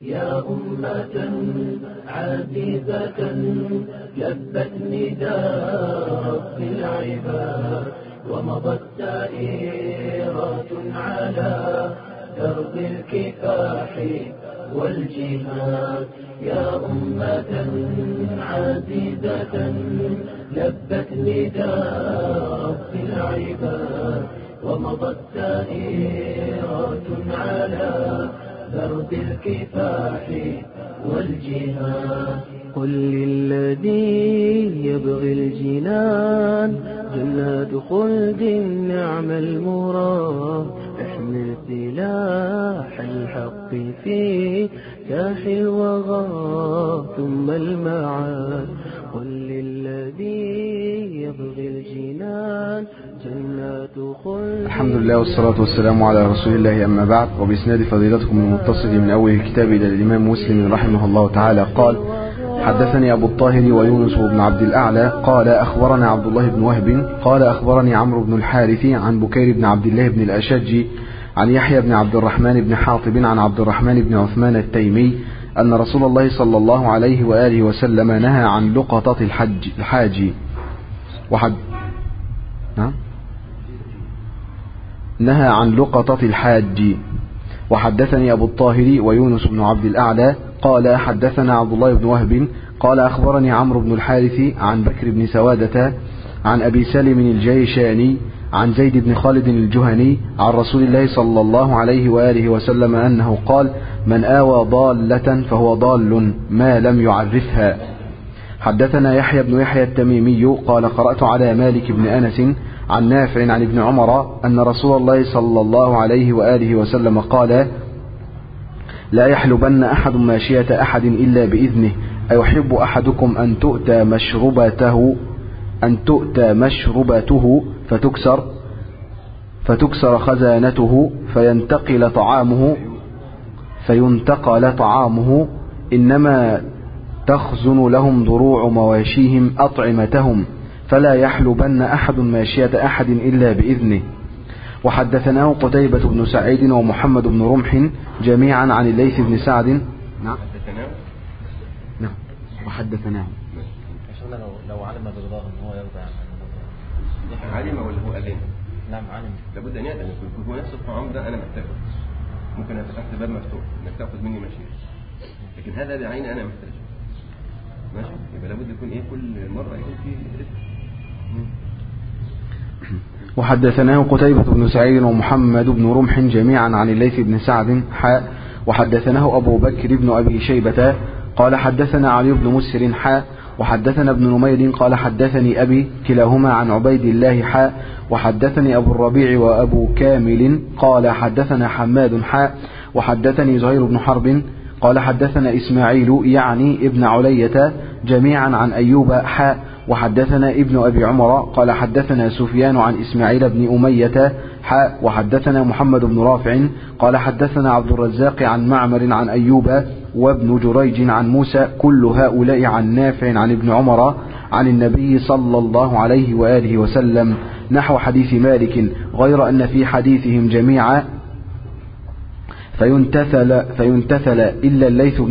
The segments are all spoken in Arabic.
يا أمة عزيزة لبت نداء رب العباد ومضت سائرات على درب الكفاح والجهاد. يا أمة عزيزة لبت نداء رب العباد ومضت سائرات على درب الكفاح والجهاد. قل للذي يبغي الجنان جنات خلد نعم المراد. احمل سلاح الحق في ساح الوغى ثم المعاد. قل للذي يبغي الجنان جنات خلد. الحمد لله والصلاة والسلام على رسول الله، أما بعد. وبإسناد فضيلتكم المتصل من أول الكتاب إلى الإمام مسلم رحمه الله تعالى قال: حدثني أبو الطاهر ويونس بن عبد الأعلى قال أخبرنا عبد الله بن وهب قال أخبرني عمرو بن الحارث عن بكير بن عبد الله بن الأشج عن يحيى بن عبد الرحمن بن حاطب عن عبد الرحمن بن عثمان التيمي أن رسول الله صلى الله عليه وآله وسلم نهى عن لقطة الحاج نهى عن لقطة الحاج. وحدثني أبو الطاهر ويونس بن عبد الأعلى قال حدثنا عبد الله بن وهب قال أخبرني عمرو بن الحارث عن بكر بن سوادة عن أبي سالم الجيشاني عن زيد بن خالد الجهني عن رسول الله صلى الله عليه وآله وسلم أنه قال: من آوى ضالة فهو ضال ما لم يعرفها. حدثنا يحيى بن يحيى التميمي قال قرأت على مالك بن أنس عن نافع عن ابن عمر أن رسول الله صلى الله عليه وآله وسلم قال: لا يحلبن أحد ماشية أحد إلا بإذنه. أيحب أحدكم أن تؤتى مشربته فتكسر خزانته فينتقل طعامه إنما تخزن لهم ضروع مواشيهم أطعمتهم فلا يحلبن أحد ماشية أحد إلا بإذنه. وحدثناه قتيبة بن سعيد ومحمد بن رمح جميعا عن الليث بن سعد. نعم. وحدثناه لو علم بالغاه ان هو يرضى عن علم ولا هو أذن؟ نعم علم. لابد أن يأذن. هو نفس الطعام ده أنا محتاجه، ممكن أتفتح باب مفتوح إنك تأخذ مني ماشية، لكن هذا بعين أنا محتاجه. ماشي، يبقى لابد يكون كل مرة يكون فيه إذن. وحدثناه قتيبة بن سعيد ومحمد بن رمح جميعا عن الليث بن سعد وحدثناه أبو بكر بن أبي شيبة قال حدثنا علي بن مسر وحدثنا ابن نمير قال حدثني أبي كلاهما عن عبيد الله وحدثني أبو الربيع وأبو كامل قال حدثنا حماد وحدثني زهير بن حرب قال حدثنا إسماعيل يعني ابن علية جميعا عن أيوب وحدثنا ابن أبي عمر قال حدثنا سفيان عن إسماعيل بن أمية وحدثنا محمد بن رافع قال حدثنا عبد الرزاق عن معمر عن أيوب وابن جريج عن موسى كل هؤلاء عن نافع عن ابن عمر عن النبي صلى الله عليه وآله وسلم نحو حديث مالك، غير أن في حديثهم جميعا فينتثل إلا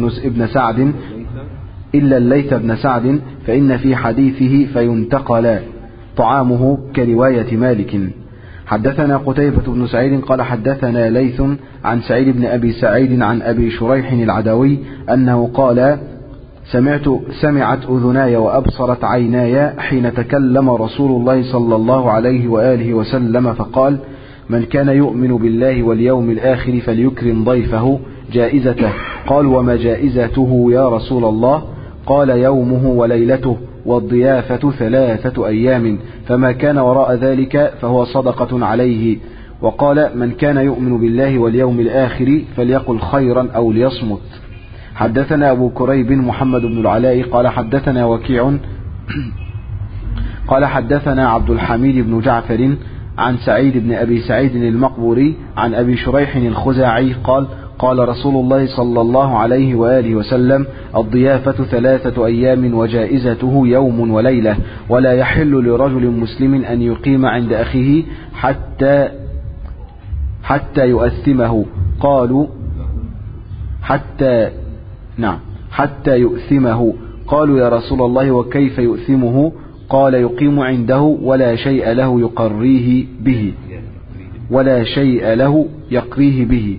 الليث بن سعد فإن في حديثه فينتقل طعامه كرواية مالك. حدثنا قتيبة بن سعيد قال حدثنا ليث عن سعيد بن أبي سعيد عن أبي شريح العدوي أنه قال: سمعت أذناي وأبصرت عيناي حين تكلم رسول الله صلى الله عليه وآله وسلم فقال: من كان يؤمن بالله واليوم الآخر فليكرم ضيفه جائزته. قال: وما جائزته يا رسول الله؟ قال: يومه وليلته والضيافة 3 أيام، فما كان وراء ذلك فهو صدقة عليه. وقال: من كان يؤمن بالله واليوم الآخر فليقل خيرا أو ليصمت. حدثنا أبو كريب محمد بن العلاء قال حدثنا وكيع قال حدثنا عبد الحميد بن جعفر عن سعيد بن أبي سعيد المقبوري عن أبي شريح الخزاعي قال: قال رسول الله صلى الله عليه وآله وسلم: الضيافة 3 أيام وجائزته يوم وليلة، ولا يحل لرجل مسلم أن يقيم عند أخيه حتى يؤثمه. قالوا: حتى يؤثمه. قالوا يا رسول الله وكيف يؤثمه؟ قال يقيم عنده ولا شيء له يقريه به.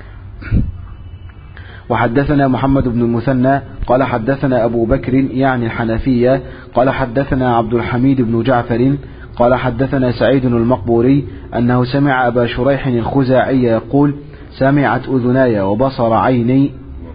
وحدثنا محمد بن المثنى قال حدثنا أبو بكر يعني الحنفية قال حدثنا عبد الحميد بن جعفر قال حدثنا سعيد المقبوري أنه سمع أبا شريح الخزاعي يقول سمعت أذناي وبصر عيني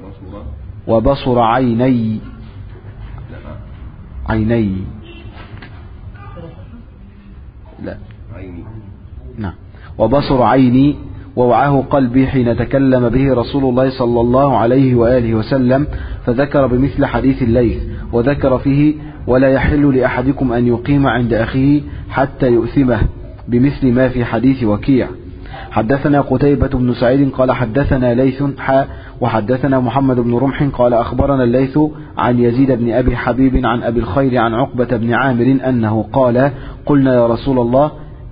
وبصر عيني ووعاه قلبي حين تكلم به رسول الله صلى الله عليه وآله وسلم، فذكر بمثل حديث الليث، وذكر فيه ولا يحل لأحدكم أن يقيم عند أخيه حتى يؤثمه بمثل ما في حديث وكيع. حدثنا قتيبة بن سعيد قال حدثنا ليث وحدثنا محمد بن رمح قال أخبرنا الليث عن يزيد بن أبي حبيب عن أبي الخير عن عقبة بن عامر أنه قال قلنا يا رسول الله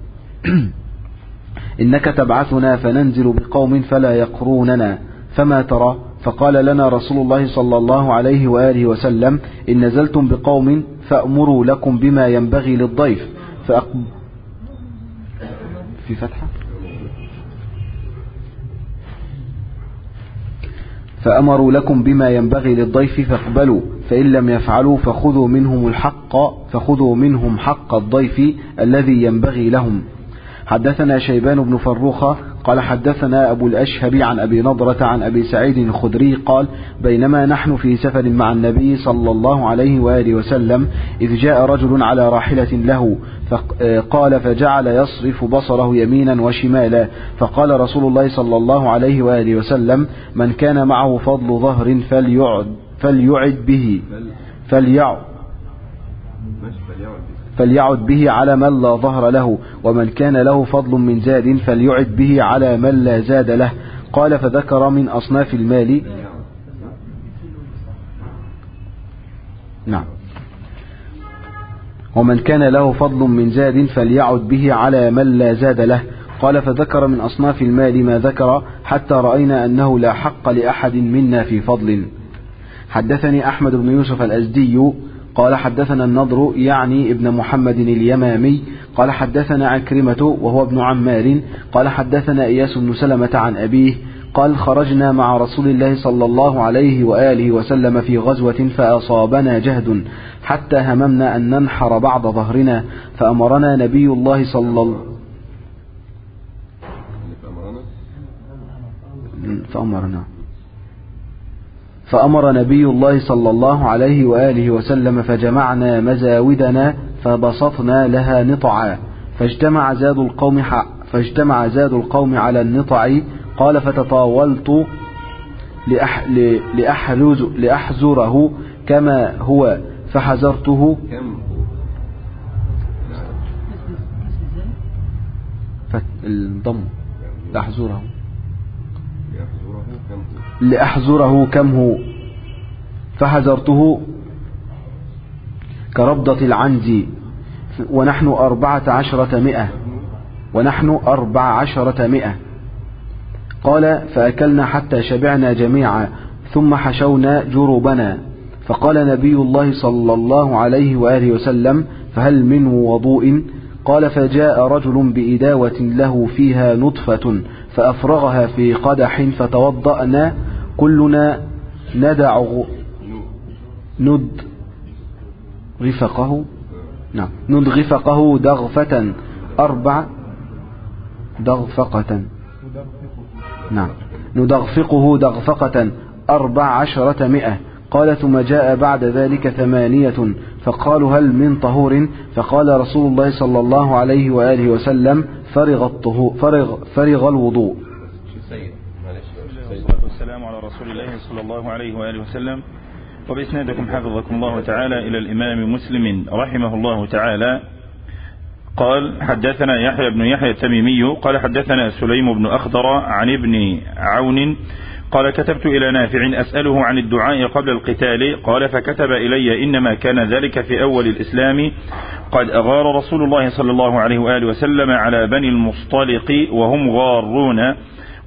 إنك تبعثنا فننزل بقوم فلا يقروننا فما ترى؟ فقال لنا رسول الله صلى الله عليه وآله وسلم إن نزلتم بقوم فأمروا لكم بما ينبغي للضيف في فتحة فأمروا لكم بما ينبغي للضيف فاقبلوا، فإن لم يفعلوا فخذوا منهم حق الضيف الذي ينبغي لهم. حدثنا شيبان بن فروخة قال حدثنا أبو الأشهب عن أبي نضرة عن أبي سعيد الخدري قال بينما نحن في سفر مع النبي صلى الله عليه وآله وسلم إذ جاء رجل على راحلة له قال فجعل يصرف بصره يمينا وشمالا، فقال رسول الله صلى الله عليه وآله وسلم من كان معه فضل ظهر فليعد به على من لا ظهر له، ومن كان له فضل من زاد فليعد به على من لا زاد له. قال فذكر من أصناف المال ومن كان له فضل من زاد فليعد به على من لا زاد له. قال فذكر من أصناف المال ما ذكر حتى رأينا أنه لا حق لأحد منا في فضل. حدثني أحمد بن يوسف الأزدي قال حدثنا النضر يعني ابن محمد اليمامي قال حدثنا عكرمة وهو ابن عمار قال حدثنا إياس بن سلمة عن أبيه قال خرجنا مع رسول الله صلى الله عليه وآله وسلم في غزوة فأصابنا جهد حتى هممنا أن ننحر بعض ظهرنا فأمرنا نبي الله فأمر نبي الله صلى الله عليه وآله وسلم فجمعنا مزاودنا فبسطنا لها نطعا فاجتمع زاد القوم على النطع. قال فتطاولت لأحزره كما هو فحزرته لأحزره كم هو فحزرته كربضة العنز ونحن 1400 قال فأكلنا حتى شبعنا جميعا ثم حشونا جربنا. فقال نبي الله صلى الله عليه وآله وسلم فهل من وضوء؟ قال فجاء رجل بإداوة له فيها نطفة فأفرغها في قدح فتوضأنا كلنا ندغفقه دغفة 1400. قال ثم جاء بعد ذلك 8 فقالوا هل من طهور؟ فقال رسول الله صلى الله عليه وآله وسلم فرغ الوضوء. والصلاة والسلام على رسول الله صلى الله عليه وآله وسلم. وبإسنادكم حفظكم الله تعالى إلى الإمام مسلم رحمه الله تعالى قال حدثنا يحيى بن يحيى التميمي قال حدثنا سليم بن أخضر عن ابن عون قال كتبت إلى نافع أسأله عن الدعاء قبل القتال قال فكتب إلي إنما كان ذلك في أول الإسلام قد أغار رسول الله صلى الله عليه وآله وسلم على بني المصطلق وهم غارون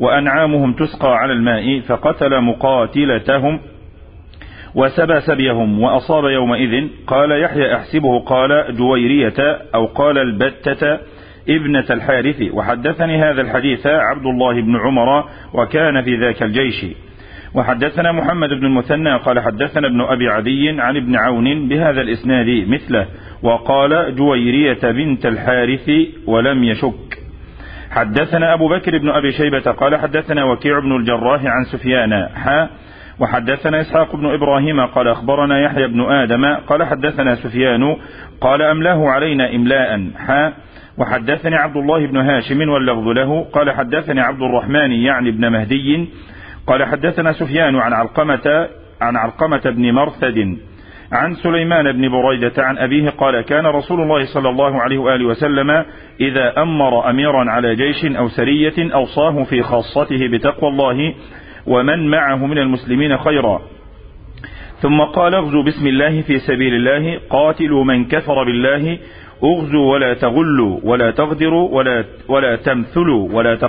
وأنعامهم تسقى على الماء، فقتل مقاتلتهم وسبى سبيهم وأصاب يومئذ. قال يحيى أحسبه قال جويرية أو قال البتة ابنة الحارث. وحدثني هذا الحديث عبد الله بن عمر وكان في ذاك الجيش. وحدثنا محمد بن المثنى قال حدثنا ابن أبي عدي عن ابن عون بهذا الإسناد مثله، وقال جويرية بنت الحارث ولم يشك. حدثنا أبو بكر بن أبي شيبة قال حدثنا وكيع بن الجراح عن سفيان وحدثنا إسحاق بن إبراهيم قال أخبرنا يحيى بن آدم قال حدثنا سفيان قال أملاه علينا إملاء وحدثني عبد الله بن هاشم واللفظ له قال حدثني عبد الرحمن يعني بن مهدي قال حدثنا سفيان عن علقمة بن مرثد عن سليمان بن بريدة عن أبيه قال كان رسول الله صلى الله عليه وآله وسلم إذا أمر أميرا على جيش أو سرية أوصاه في خاصته بتقوى الله ومن معه من المسلمين خيرا، ثم قال اغزوا بسم الله في سبيل الله، قاتلوا من كفر بالله، اغزوا ولا تغلوا ولا تغدروا ولا تمثلوا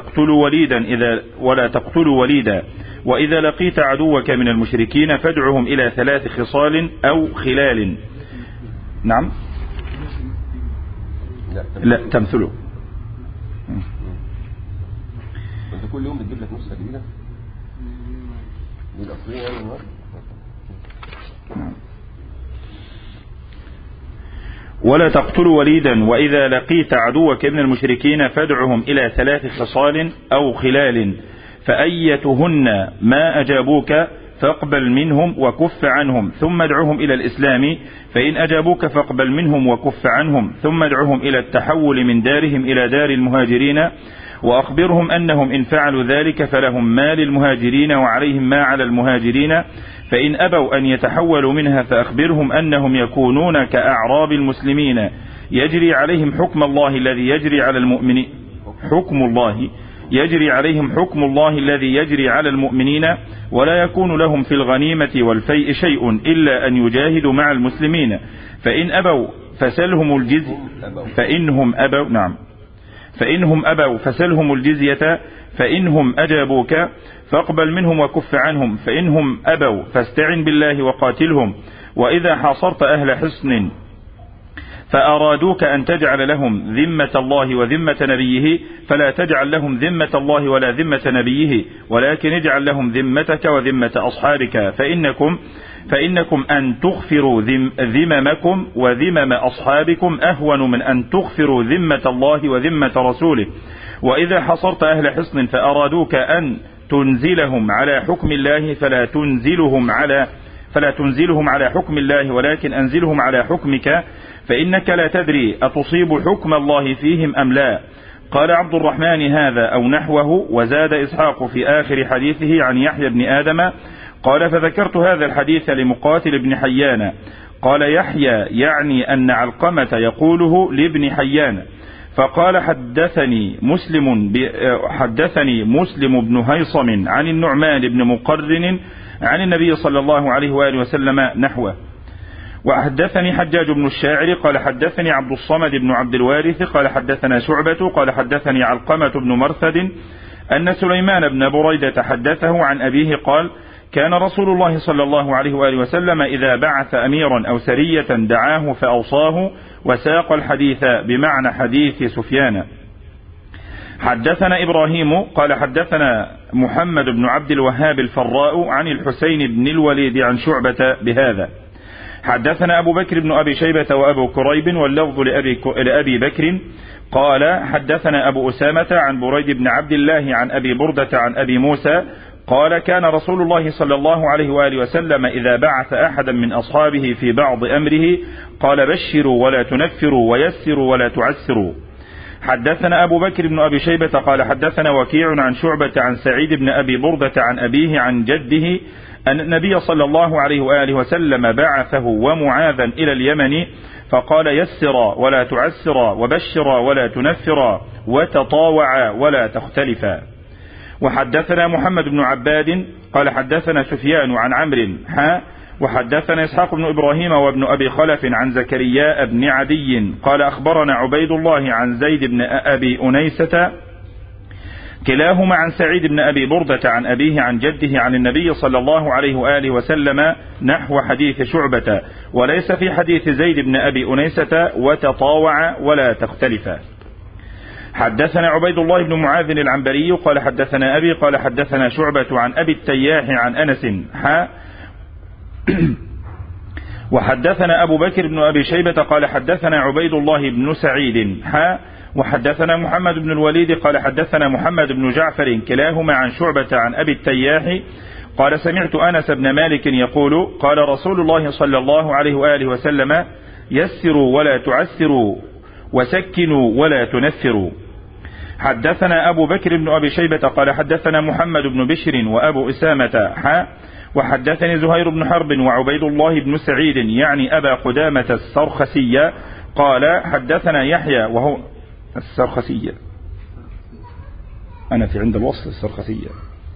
ولا تقتلوا وليدا، وإذا لقيت عدوك من المشركين فادعهم إلى 3 خصال أو خلال. نعم لا تمثلوا. انت كل يوم بتجيب لك نسخة جديدة دي الأصلية يعني. ولا تقتلوا وليدا، وإذا لقيت عدوك من المشركين فادعهم إلى 3 خصال أو خلال، فأيتهن ما أجابوك فاقبل منهم وكف عنهم ثم ادعهم إلى الإسلام، فإن أجابوك فاقبل منهم وكف عنهم ثم ادعهم إلى التحول من دارهم إلى دار المهاجرين، وأخبرهم أنهم إن فعلوا ذلك فلهم ما للمهاجرين وعليهم ما على المهاجرين، فإن أبوا أن يتحولوا منها فأخبرهم أنهم يكونون كأعراب المسلمين يجري عليهم حكم الله الذي يجري على المؤمنين حكم الله الذي يجري على المؤمنين، ولا يكون لهم في الغنيمة والفيء شيء إلا أن يجاهدوا مع المسلمين، فإن أبوا فسلهم الجزية فإنهم أبوا فسلهم الجزية، فإنهم أجابوك فاقبل منهم وكف عنهم، فإنهم أبوا فاستعن بالله وقاتلهم، وإذا حاصرت أهل حصن فأرادوك أن تجعل لهم ذمة الله وذمة نبيه فلا تجعل لهم ذمة الله ولا ذمة نبيه، ولكن اجعل لهم ذمتك وذمة أصحابك، فإنكم أن تغفروا ذممكم وذمم أصحابكم أهون من أن تغفروا ذمة الله وذمة رسوله. وإذا حصرت أهل حصن فأرادوك أن تنزلهم على حكم الله فلا تنزلهم على حكم الله، ولكن أنزلهم على حكمك، فإنك لا تدري أتصيب حكم الله فيهم أم لا. قال عبد الرحمن هذا أو نحوه. وزاد إسحاق في آخر حديثه عن يحيى بن آدم قال فذكرت هذا الحديث لمقاتل بن حيان. قال يحيى يعني أن علقمة يقوله لابن حيان، فقال حدثني مسلم بن هيصم عن النعمان بن مقرن عن النبي صلى الله عليه وآله وسلم نحوه. وحدثني حجاج بن الشاعر قال حدثني عبد الصمد بن عبد الوارث قال حدثنا شعبة قال حدثني علقمة بن مرثد أن سليمان بن بريدة حدثه عن أبيه قال كان رسول الله صلى الله عليه وآله وسلم إذا بعث أميرا أو سرية دعاه فأوصاه، وساق الحديث بمعنى حديث سفيان. حدثنا إبراهيم قال حدثنا محمد بن عبد الوهاب الفراء عن الحسين بن الوليد عن شعبة بهذا. حدثنا أبو بكر بن أبي شيبة وأبو كريب واللفظ لأبي بكر قال حدثنا أبو أسامة عن بريد بن عبد الله عن أبي بردة عن أبي موسى قال كان رسول الله صلى الله عليه وآله وسلم إذا بعث أحدا من أصحابه في بعض أمره قال بشروا ولا تنفروا ويسروا ولا تعسروا. حدثنا أبو بكر بن أبي شيبة قال حدثنا وكيع عن شعبة عن سعيد بن أبي بردة عن أبيه عن جده أن النبي صلى الله عليه وآله وسلم بعثه ومعاذا إلى اليمن فقال يسرا ولا تعسرا وبشرا ولا تنفرا وتطاوعا ولا تختلفا. وحدثنا محمد بن عباد قال حدثنا سفيان عن عمرو وحدثنا إسحاق بن إبراهيم وابن أبي خلف عن زكريا بن عدي قال أخبرنا عبيد الله عن زيد بن أبي أنيسة كلاهما عن سعيد بن أبي بردة عن أبيه عن جده عن النبي صلى الله عليه وآله وسلم نحو حديث شعبة، وليس في حديث زيد بن أبي أنيسة وتطاوع ولا تختلفا. حدثنا عبيد الله بن معاذ العنبري قال حدثنا أبي قال حدثنا شعبة عن أبي التياح عن أنس وحدثنا أبو بكر بن أبي شيبة قال حدثنا عبيد الله بن سعيد وحدثنا محمد بن الوليد قال حدثنا محمد بن جعفر كلاهما عن شعبة عن أبي التياح قال سمعت أنس بن مالك يقول قال رسول الله صلى الله عليه وآله وسلم يسروا ولا تعسروا وسكنوا ولا تنفروا. حدثنا أبو بكر بن أبي شيبة قال حدثنا محمد بن بشر وأبو أسامة وحدثني زهير بن حرب وعبيد الله بن سعيد يعني أبا قدامة السرخسية قال حدثنا يحيى وهو السرخسية، أنا في عند الوصل السرخسية.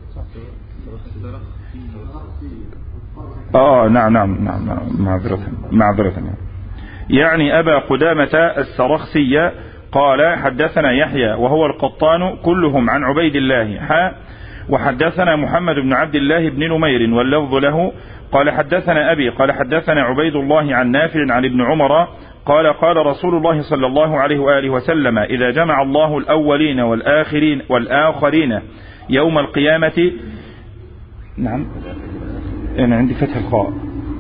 نعم معذرة يعني أبا قدامة السرخسية قال حدثنا يحيى وهو القطان كلهم عن عبيد الله وحدثنا محمد بن عبد الله بن نمير واللفظ له قال حدثنا أبي قال حدثنا عبيد الله عن نافع عن ابن عمر قال قال رسول الله صلى الله عليه وآله وسلم إذا جمع الله الأولين والآخرين يوم القيامة. نعم أنا عندي فتح الخاء.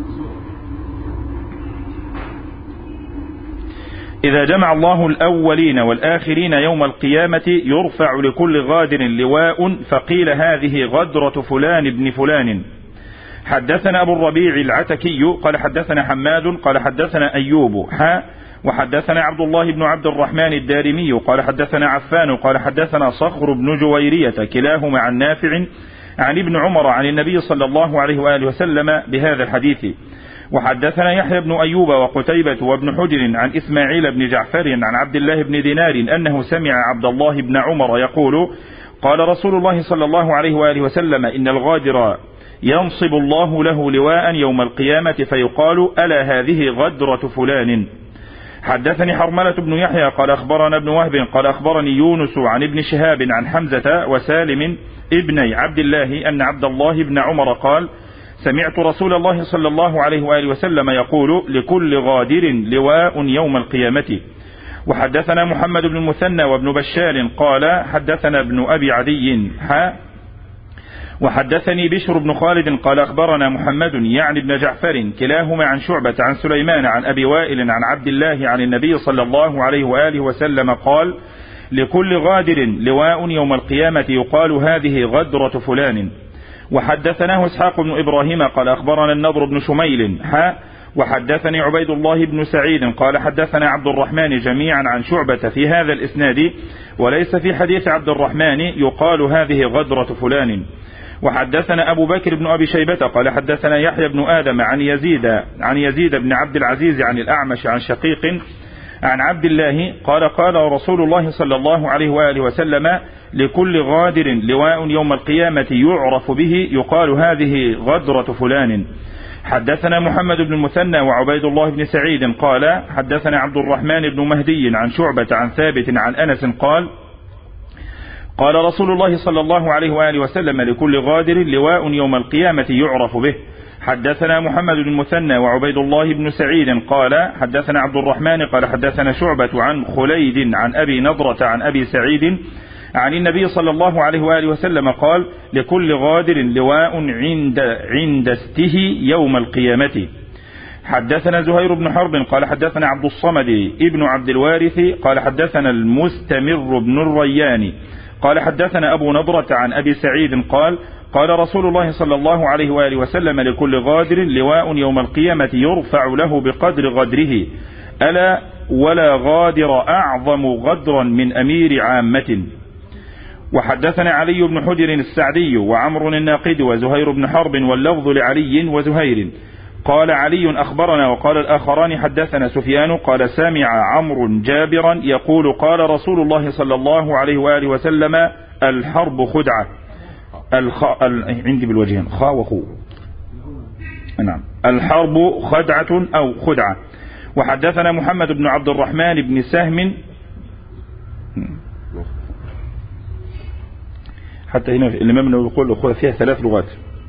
إذا جمع الله الأولين والآخرين يوم القيامة يرفع لكل غادر لواء فقيل هذه غدرة فلان ابن فلان. حدثنا أبو الربيع العتكي قال حدثنا حماد قال حدثنا أيوب وحدثنا عبد الله بن عبد الرحمن الدارمي قال حدثنا عفان قال حدثنا صخر بن جويرية كلاهما عن نافع عن ابن عمر عن النبي صلى الله عليه وآله وسلم بهذا الحديث. وحدثنا يحيى بن أيوب وقتيبة وابن حجر عن إسماعيل بن جعفر عن عبد الله بن دينار أنه سمع عبد الله بن عمر يقول قال رسول الله صلى الله عليه وآله وسلم إن الغادر ينصب الله له لواء يوم القيامة فيقال ألا هذه غدرة فلان. حدثني حرملة بن يحيى قال أخبرنا ابن وهب قال أخبرني يونس عن ابن شهاب عن حمزة وسالم ابني عبد الله أن عبد الله بن عمر قال سمعت رسول الله صلى الله عليه وآله وسلم يقول لكل غادر لواء يوم القيامة. وحدثنا محمد بن المثنى وابن بشار قال حدثنا ابن أبي عدي وحدثني بشر بن خالد قال أخبرنا محمد يعني ابن جعفر كلاهما عن شعبة عن سليمان عن أبي وائل عن عبد الله عن النبي صلى الله عليه وآله وسلم قال لكل غادر لواء يوم القيامة يقال هذه غدرة فلان. وحدثناه إسحاق بن إبراهيم قال أخبرنا النضر بن شميل وحدثني عبيد الله بن سعيد قال حدثنا عبد الرحمن جميعا عن شعبة في هذا الإسناد وليس في حديث عبد الرحمن يقال هذه غدرة فلان. وحدثنا أبو بكر بن أبي شيبة قال حدثنا يحيى بن آدم عن يزيد بن عبد العزيز عن الأعمش عن شقيق عن عبد الله قال قال رسول الله صلى الله عليه وآله وسلم لكل غادر لواء يوم القيامة يعرف به يقال هذه غدرة فلان. حدثنا محمد بن المثنى وعبيد الله بن سعيد قال حدثنا عبد الرحمن بن مهدي عن شعبة عن ثابت عن أنس قال قال رسول الله صلى الله عليه وآله وسلم لكل غادر لواء يوم القيامة يعرف به. حدثنا محمد بن المثنى وعبيد الله بن سعيد قال حدثنا عبد الرحمن قال حدثنا شعبة عن خليد عن أبي نضرة عن أبي سعيد عن النبي صلى الله عليه وآله وسلم قال لكل غادر لواء عند استه يوم القيامة. حدثنا زهير بن حرب قال حدثنا عبد الصمد ابن عبد الوارث قال حدثنا المستمر بن الريان قال حدثنا أبو نضرة عن أبي سعيد قال قال رسول الله صلى الله عليه وآله وسلم لكل غادر لواء يوم القيامة يرفع له بقدر غدره ألا ولا غادر أعظم غدرا من أمير عامة. وحدثنا علي بن حجر السعدي وعمر الناقد وزهير بن حرب واللفظ لعلي وزهير قال علي أخبرنا وقال الآخران حدثنا سفيان قال سامع عمرو جابرا يقول قال رسول الله صلى الله عليه وآله وسلم الحرب خدعة عندي بالوجهين خاء وخو نعم الحرب خدعة أو خدعة. وحدثنا محمد بن عبد الرحمن بن سهم حتى هنا الإمام النووي يقول فيها 3 لغات،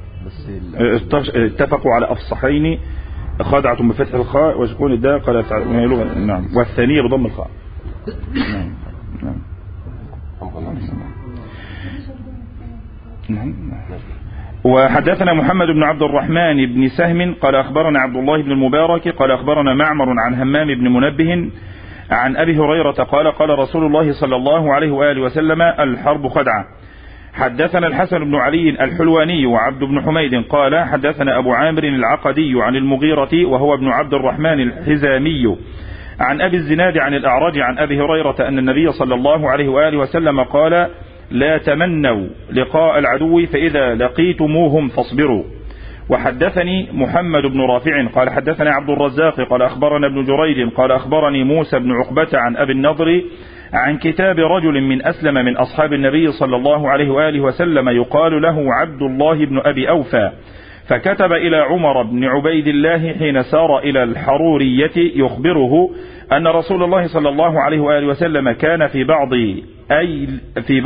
اتفقوا على أفصحين، خادعة بفتح الخاء وسكون الداء قال لغة، نعم، والثانية بضم الخاء. نعم نعم. وحدثنا محمد بن عبد الرحمن بن سهم قال أخبرنا عبد الله بن المبارك قال أخبرنا معمر عن همام بن منبه عن أبي هريرة قال قال رسول الله صلى الله عليه وآله وسلم الحرب خدعة. حدثنا الحسن بن علي الحلواني وعبد بن حميد قال حدثنا أبو عامر العقدي عن المغيرة وهو ابن عبد الرحمن الحزامي عن أبي الزناد عن الأعرج عن أبي هريرة أن النبي صلى الله عليه وآله وسلم قال لا تمنوا لقاء العدو فإذا لقيتموهم فاصبروا. وحدثني محمد بن رافع قال حدثنا عبد الرزاق قال أخبرنا ابن جريج قال أخبرني موسى بن عقبة عن أبي النضر عن كتاب رجل من أسلم من أصحاب النبي صلى الله عليه وآله وسلم يقال له عبد الله بن أبي أوفى، فكتب إلى عمر بن عبيد الله حين سار إلى الحرورية يخبره أن رسول الله صلى الله عليه وآله وسلم كان في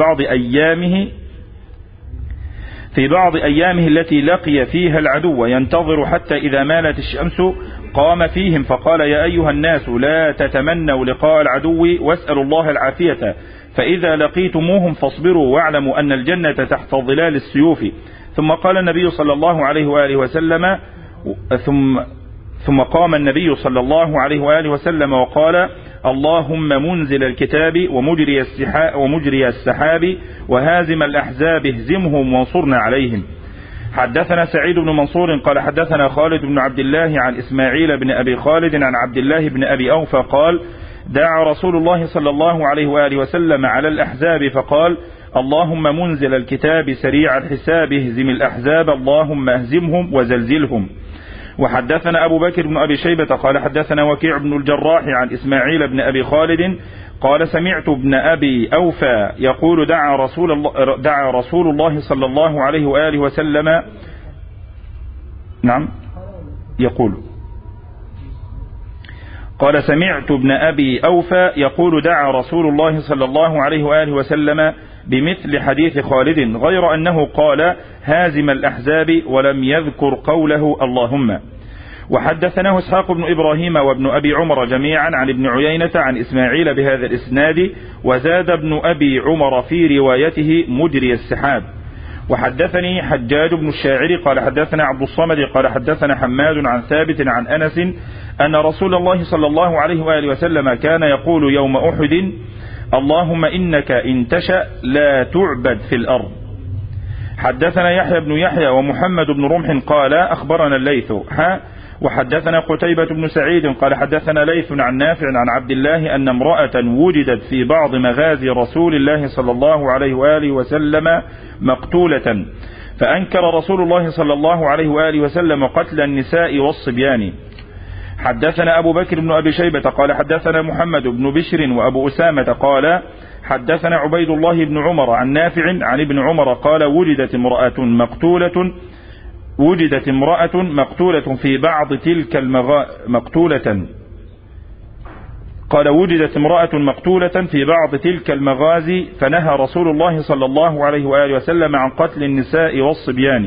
بعض أيامه التي لقي فيها العدو ينتظر حتى إذا مالت الشمس قام فيهم فقال يا أيها الناس لا تتمنوا لقاء العدو واسألوا الله العافية، فإذا لقيتموهم فاصبروا واعلموا أن الجنة تحت ظلال السيوف. ثم قال النبي صلى الله عليه وآله وسلم ثم قام النبي صلى الله عليه وآله وسلم وقال اللهم منزل الكتاب ومجري السحاب وهازم الأحزاب اهزمهم وانصرنا عليهم. حدثنا سعيد بن منصور قال حدثنا خالد بن عبد الله عن إسماعيل بن أبي خالد عن عبد الله بن أبي أوفى قال دعا رسول الله صلى الله عليه وآله وسلم على الأحزاب فقال اللهم منزل الكتاب سريع الحساب اهزم الأحزاب اللهم اهزمهم وزلزلهم. وحدثنا أبو بكر بن أبي شيبة قال حدثنا وكيع بن الجراح عن إسماعيل بن أبي خالد قال سمعت ابن أبي أوفى يقول دعا رسول الله صلى الله عليه وآله وسلم نعم يقول قال سمعت ابن أبي أوفى يقول دعا رسول الله صلى الله عليه وآله وسلم بمثل حديث خالد غير أنه قال هازم الأحزاب ولم يذكر قوله اللهم. وحدثناه اسحاق بن إبراهيم وابن أبي عمر جميعا عن ابن عيينة عن إسماعيل بهذا الإسناد وزاد ابن أبي عمر في روايته مجري السحاب. وحدثني حجاج بن الشاعر قال حدثنا عبد الصمد قال حدثنا حماد عن ثابت عن أنس أن رسول الله صلى الله عليه وآله وسلم كان يقول يوم أحد اللهم إنك إن تشأ لا تعبد في الأرض. حدثنا يحيى بن يحيى ومحمد بن رمح قال أخبرنا الليث وحدثنا قتيبة بن سعيد قال حدثنا ليث عن نافع عن عبد الله أن امرأة وجدت في بعض مغازي رسول الله صلى الله عليه وآله وسلم مقتولة، فأنكر رسول الله صلى الله عليه وآله وسلم قتل النساء والصبيان. حدثنا أبو بكر بن أبي شيبة قال حدثنا محمد بن بشر وأبو أسامة قال حدثنا عبيد الله بن عمر عن نافع عن ابن عمر قال وجدت امرأة مقتولة في بعض تلك المغازي فنهى رسول الله صلى الله عليه وآله وسلم عن قتل النساء والصبيان.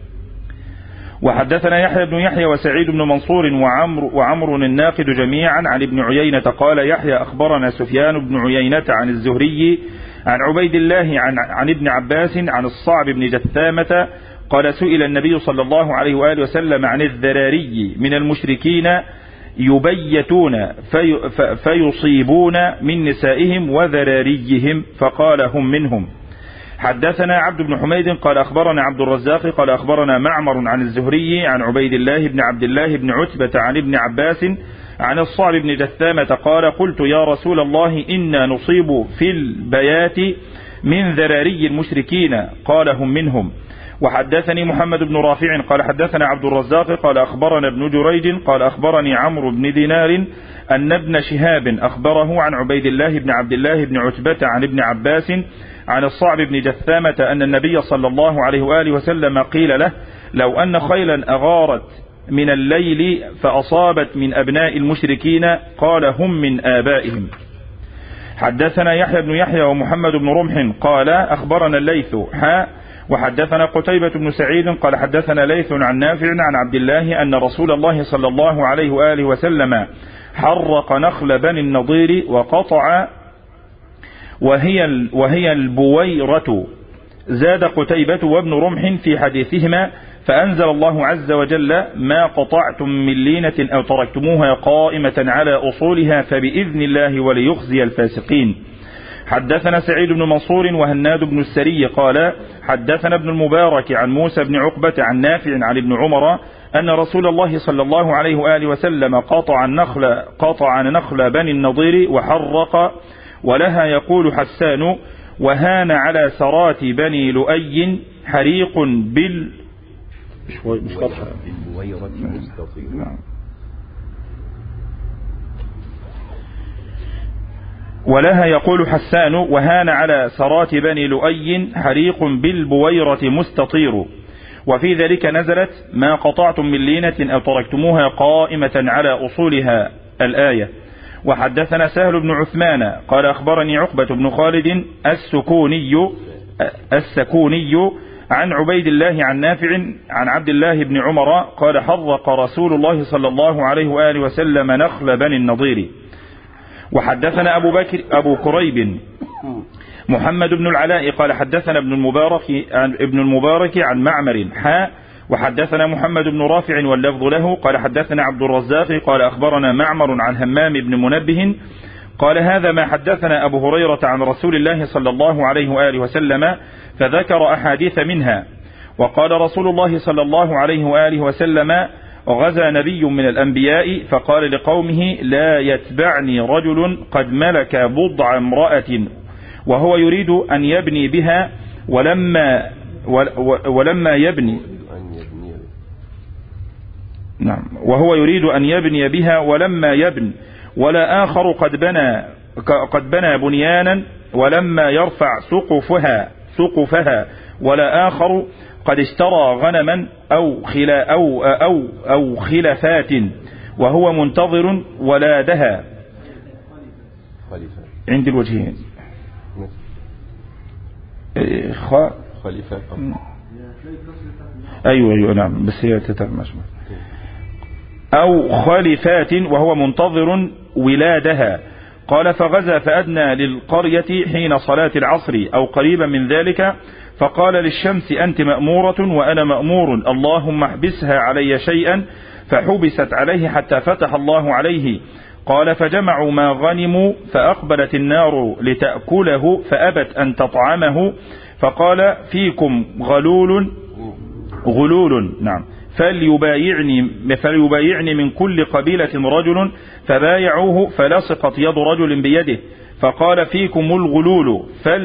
وحدثنا يحيى بن يحيى وسعيد بن منصور وعمر الناقد جميعا عن ابن عيينة قال يحيى أخبرنا سفيان بن عيينة عن الزهري عن عبيد الله عن ابن عباس عن الصعب بن جثامة قال سئل النبي صلى الله عليه وآله وسلم عن الذراري من المشركين يبيتون فيصيبون من نسائهم وذراريهم فقال هم منهم. حدثنا عبد بن حميد قال أخبرنا عبد الرزاق قال أخبرنا معمر عن الزهري عن عبيد الله بن عبد الله بن عتبة عن ابن عباس عن الصعب بن جثامة قال قلت يا رسول الله إنا نصيب في البيات من ذراري المشركين قال هم منهم. وحدثني محمد بن رافع قال حدثنا عبد الرزاق قال أخبرنا ابن جريج قال أخبرني عمرو بن دينار أن ابن شهاب أخبره عن عبيد الله بن عبد الله بن عتبة عن ابن عباس عن الصعب بن جثامة أن النبي صلى الله عليه وآله وسلم قيل له لو أن خيلا أغارت من الليل فأصابت من أبناء المشركين قال هم من آبائهم. حدثنا يحيى بن يحيى ومحمد بن رمح قال أخبرنا الليث وحدثنا قتيبة بن سعيد قال حدثنا ليث عن نافع عن عبد الله أن رسول الله صلى الله عليه وآله وسلم حرق نخل بني النضير وقطع وهي البويرة. زاد قتيبة وابن رمح في حديثهما فأنزل الله عز وجل ما قطعتم من لينة أو تركتموها قائمة على أصولها فبإذن الله وليخزي الفاسقين. حدثنا سعيد بن منصور وهناد بن السري قال حدثنا ابن المبارك عن موسى بن عقبة عن نافع عن ابن عمر أن رسول الله صلى الله عليه وآله وسلم قطع نخل بني النضير وحرق ولها يقول حسان وهان على سرات بني لؤي حريق مش قطع ولها يقول حسان وهان على سرات بني لؤي حريق بالبويرة مستطير. وفي ذلك نزلت ما قطعتم من لينة أو تركتموها قائمة على أصولها الآية. وحدثنا سهل بن عثمان قال أخبرني عقبة بن خالد السكوني عن عبيد الله عن نافع عن عبد الله بن عمر قال حرق رسول الله صلى الله عليه وآله وسلم نخل بني النضير. وحدثنا أبو كريب محمد بن العلاء قال حدثنا ابن المبارك عن معمر وحدثنا محمد بن رافع واللفظ له قال حدثنا عبد الرزاق قال أخبرنا معمر عن همام بن منبه قال هذا ما حدثنا أبو هريرة عن رسول الله صلى الله عليه وآله وسلم فذكر أحاديث منها. وقال رسول الله صلى الله عليه وآله وسلم غزا نبي من الأنبياء فقال لقومه لا يتبعني رجل قد ملك بضع امرأة وهو يريد أن يبني بها ولما يبني نعم وهو يريد أن يبني بها ولما يبن ولا آخر قد بنى بنيانا ولما يرفع سقفها ولا آخر قد اشترى غنما أو خلفات وهو منتظر ولادها عند الوجهين خليفات أيوة نعم بس هي تترمش أو خليفات وهو منتظر ولادها. قال فغزا فأدنى للقرية حين صلاة العصر أو قريبا من ذلك فقال للشمس أنت مأمورة وأنا مأمور اللهم احبسها علي شيئا فحبست عليه حتى فتح الله عليه. قال فجمعوا ما غنموا فأقبلت النار لتأكله فأبت أن تطعمه فقال فيكم غلول نعم فليبايعني من كل قبيلة رجل فبايعوه فلصقت يد رجل بيده فقال فيكم الغلول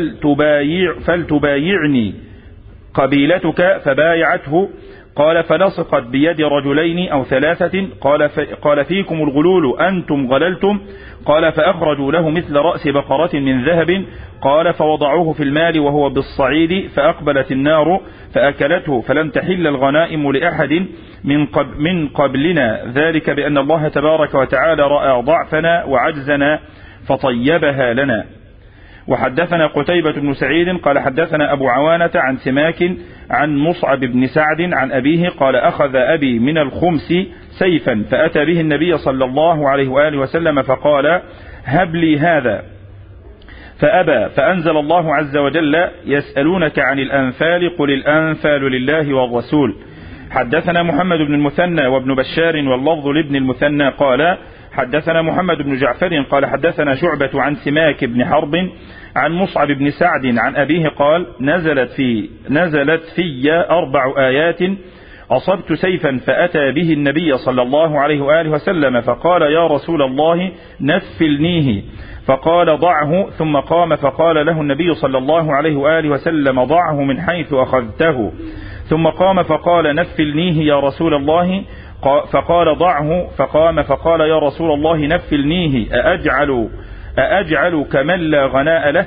فلتبايعني قبيلتك فبايعته قال فلصقت بيد رجلين أو ثلاثة قال فيكم الغلول أنتم غللتم قال فأخرجوا له مثل رأس بقرة من ذهب قال فوضعوه في المال وهو بالصعيد فأقبلت النار فأكلته فلم تحل الغنائم لأحد من قبلنا ذلك بأن الله تبارك وتعالى رأى ضعفنا وعجزنا فطيبها لنا. وحدثنا قتيبة بن سعيد قال حدثنا أبو عوانة عن سماك عن مصعب بن سعد عن أبيه قال أخذ أبي من الخمس سيفا فأتى به النبي صلى الله عليه وآله وسلم فقال هب لي هذا فأبى فأنزل الله عز وجل يسألونك عن الأنفال قل الأنفال لله والرسول. حدثنا محمد بن المثنى وابن بشار واللفظ لابن المثنى قال حدثنا محمد بن جعفر قال حدثنا شعبة عن سماك بن حرب عن مصعب بن سعد عن أبيه قال نزلت في 4 آيات أصبت سيفا فأتى به النبي صلى الله عليه وآله وسلم فقال يا رسول الله نفلنيه فقال ضعه ثم قام فقال له النبي صلى الله عليه وآله وسلم ضعه من حيث أخذته ثم قام فقال نفلنيه يا رسول الله فقال ضعه فقام فقال يا رسول الله نفلنيه أأجعل كمن لا غناء له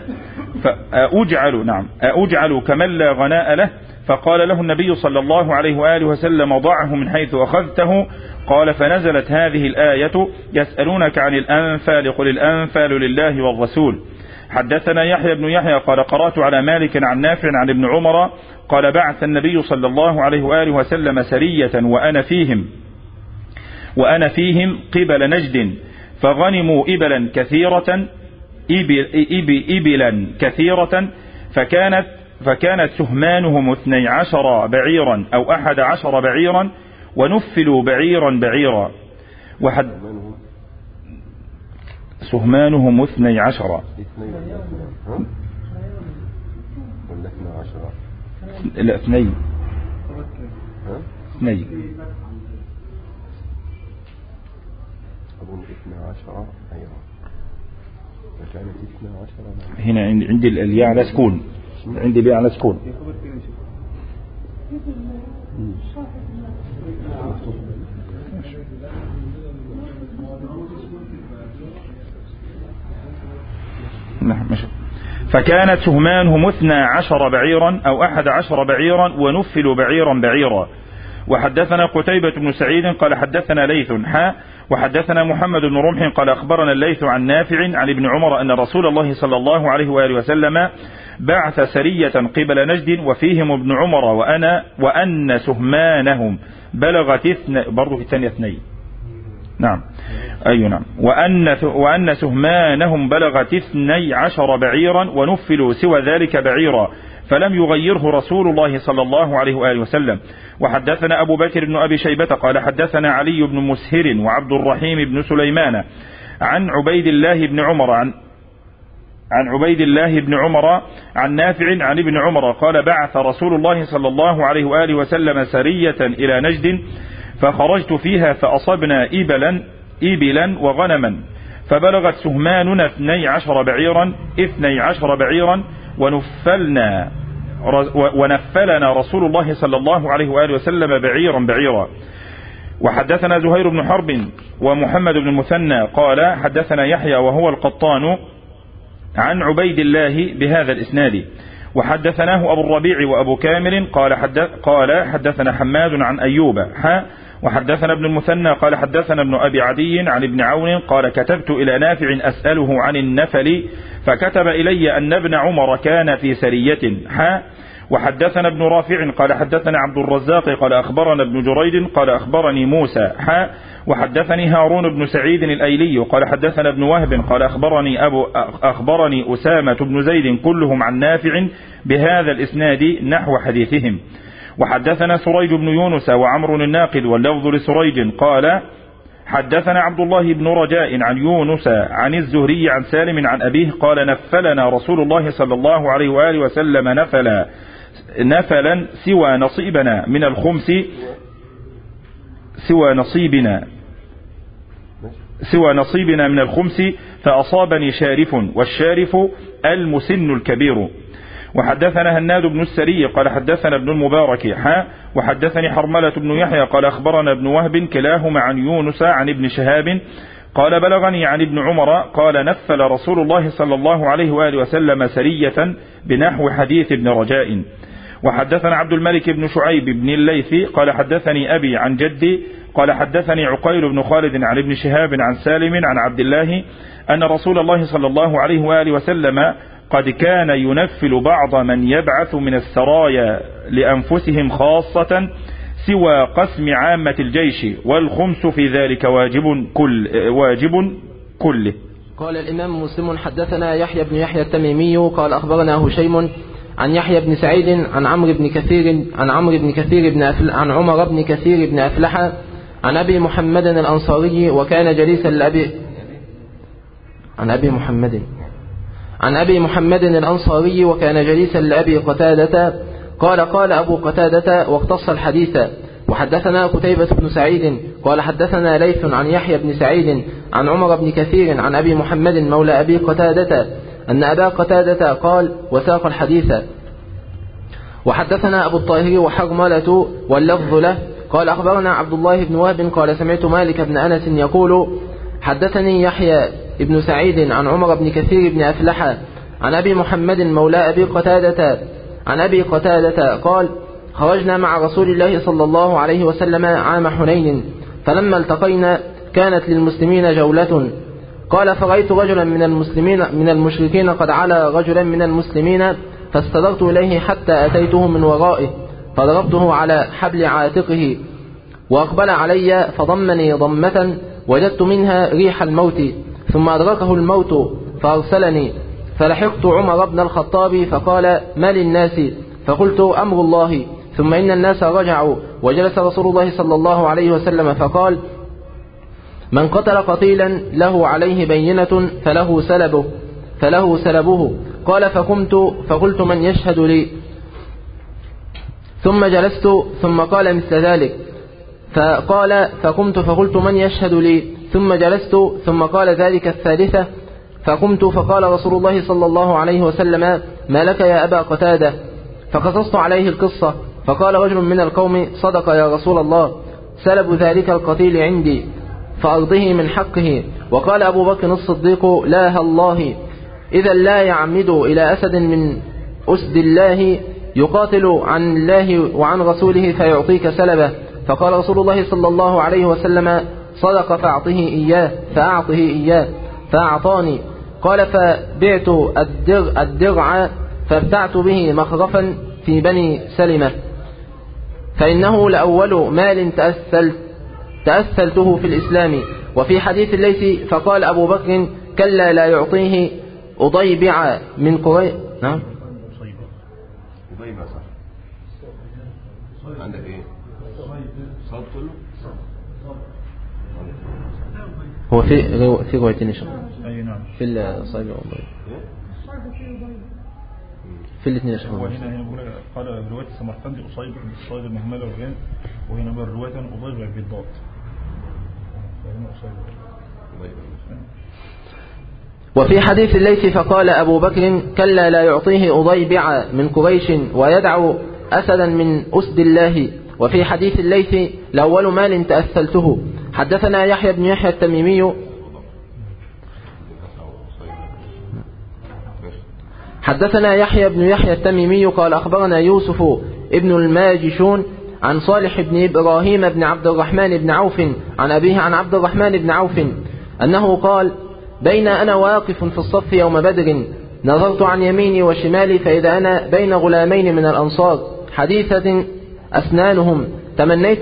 أأجعل كمن لا غناء له فقال له النبي صلى الله عليه وآله وسلم ضعه من حيث أخذته قال فنزلت هذه الآية يسألونك عن الأنفال قل الأنفال لله والرسول. حدثنا يحيى بن يحيى قال قرأت على مالك عن نافع عن ابن عمر قال بعث النبي صلى الله عليه وآله وسلم سرية وأنا فيهم قبل نجد فغنموا إبلا كثيرة فكانت سهمانهم 12 بعيرا أو 11 بعيرا ونفلوا بعيرا سهمانهم 12 ولا 12 لا 2 أظن 12 أيضا فكانت 12 هنا عندي الياء على سكون عندي الياء على سكون فكانت سهمانهم 12 بعيرا أو 11 بعيرا ونفلوا بعيرا. وحدثنا قتيبة بن سعيد قال حدثنا ليث وحدثنا محمد بن رمح قال أخبرنا الليث عن نافع عن ابن عمر أن رسول الله صلى الله عليه وآله وسلم بعث سرية قبل نجد وفيهم ابن عمر وأن سهمانهم بلغت برضو في الثانية 2 نعم أي نعم وأن سهمانهم بلغت 12 بعيرا ونفلوا سوى ذلك بعيرا فلم يغيره رسول الله صلى الله عليه وآله وسلم. وحدثنا أبو بكر بن أبي شيبة قال حدثنا علي بن مسهر وعبد الرحيم بن سليمان عن عبيد الله بن عمر عن نافع عن ابن عمر قال بعث رسول الله صلى الله عليه وآله وسلم سرية إلى نجد فخرجت فيها فأصبنا إبلا وغنما فبلغت سهماننا 12 بعيرا ونفلنا رسول الله صلى الله عليه وآله وسلم بعيرا. وحدثنا زهير بن حرب ومحمد بن المثنى قال حدثنا يحيى وهو القطان عن عبيد الله بهذا الإسناد. وحدثناه أبو الربيع وأبو كامل قال حدثنا حماد عن أيوب وحدثنا ابن المثنى قال حدثنا ابن أبي عدي عن ابن عون قال كتبت إلى نافع أسأله عن النفل فكتب إلي أن ابن عمر كان في سرية وحدثنا ابن رافع قال حدثنا عبد الرزاق قال أخبرنا ابن جريج قال أخبرني موسى وحدثني هارون بن سعيد الأيلي قال حدثنا ابن وهب قال أخبرني أسامة بن زيد كلهم عن نافع بهذا الإسناد نحو حديثهم. وحدثنا سريج بن يونس وعمر الناقد واللفظ لسريج قال حدثنا عبد الله بن رجاء عن يونس عن الزهري عن سالم عن أبيه قال نفلنا رسول الله صلى الله عليه وآله وسلم نفلا سوى نصيبنا من الخمس سوى نصيبنا من الخمس فأصابني شارف والشارف المسن الكبير. وحدثنا هناد بن السري قال حدثنا ابن المبارك وحدثني حرملة بن يحيى قال أخبرنا ابن وهب كلاهما عن يونس عن ابن شهاب قال بلغني عن ابن عمر قال نفل رسول الله صلى الله عليه وآله وسلم سرية بنحو حديث ابن رجاء. وحدثنا عبد الملك بن شعيب بن الليث قال حدثني أبي عن جدي قال حدثني عقيل بن خالد عن ابن شهاب عن سالم عن عبد الله أن رسول الله صلى الله عليه وآله وسلم قد كان ينفل بعض من يبعث من السرايا لأنفسهم خاصة سوى قسم عامة الجيش والخمس في ذلك واجب كله. قال الإمام مسلم حدثنا يحيى بن يحيى التميمي قال أخبرنا هشيم عن يحيى بن سعيد عن عمرو بن كثير بن أفلح عن أبي محمد الأنصاري وكان جليسا لأبي عن أبي محمد الأنصاري وكان جليسا لأبي قتادة قال أبو قتادة واقتص الحديث. وحدثنا قتيبة بن سعيد قال حدثنا ليث عن يحيى بن سعيد عن عمر بن كثير عن أبي محمد مولى أبي قتادة أن أبا قتادة قال وساق الحديث. وحدثنا أبو الطاهر وحرملة واللفظ له قال أخبرنا عبد الله بن وهب قال سمعت مالك بن أنس يقول حدثني يحيى ابن سعيد عن عمر بن كثير بن أفلح عن أبي محمد مولى أبي قتادة عن أبي قتادة قال خرجنا مع رسول الله صلى الله عليه وسلم عام حنين فلما التقينا كانت للمسلمين جولة قال فرأيت رجلا من المشركين قد علا رجلا من المسلمين فاستدرت إليه حتى أتيته من ورائه فضربته على حبل عاتقه وأقبل علي فضمني ضمة وجدت منها ريح الموت ثم أدركه الموت فأرسلني فلحقت عمر بن الخطاب فقال ما للناس فقلت أمر الله ثم إن الناس رجعوا وجلس رسول الله صلى الله عليه وسلم فقال من قتل قتيلا له عليه بينة فله سلبه قال فقلت من يشهد لي ثم جلست ثم قال مثل ذلك فقال فقمت فقلت من يشهد لي ثم جلست ثم قال ذلك الثالثة فقمت فقال رسول الله صلى الله عليه وسلم ما لك يا أبا قتادة فقصصت عليه القصة فقال رجل من القوم صدق يا رسول الله سلب ذلك القتيل عندي فأرضه من حقه. وقال أبو بكر الصديق لا الله إذا لا يعمد إلى أسد من أسد الله يقاتل عن الله وعن رسوله فيعطيك سلبه. فقال رسول الله صلى الله عليه وسلم صدق فأعطه إياه فأعطاني. قال فبعت الدرع فابتعت به مخرفا في بني سلمة فإنه لأول مال تأثلته في الإسلام. وفي حديث الليث فقال أبو بكر كلا لا يعطيه أضيبع من قريش. نعم أضيبع صح. عندك إيه صاد كله هو في روايتين أي نعم في الصيب والضيب في الاثنين شهر. وهنا بيقول قال رواية سمرقند أصيب بالصيد المهملة والغين وهنا بالرواية أضيبع بالضاد. وفي حديث الليث فقال أبو بكر كلا لا يعطيه أضيبع من قريش ويدع أسدا من أسد الله. وفي حديث الليث لأول مال تأثلته. حدثنا يحيى بن يحيى التميمي قال أخبرنا يوسف ابن الماجشون عن صالح بن إبراهيم بن عبد الرحمن بن عوف عن أبيه عن عبد الرحمن بن عوف أنه قال بين أنا واقف في الصف يوم بدر نظرت عن يميني وشمالي فإذا أنا بين غلامين من الأنصار حديثة أسنانهم تمنيت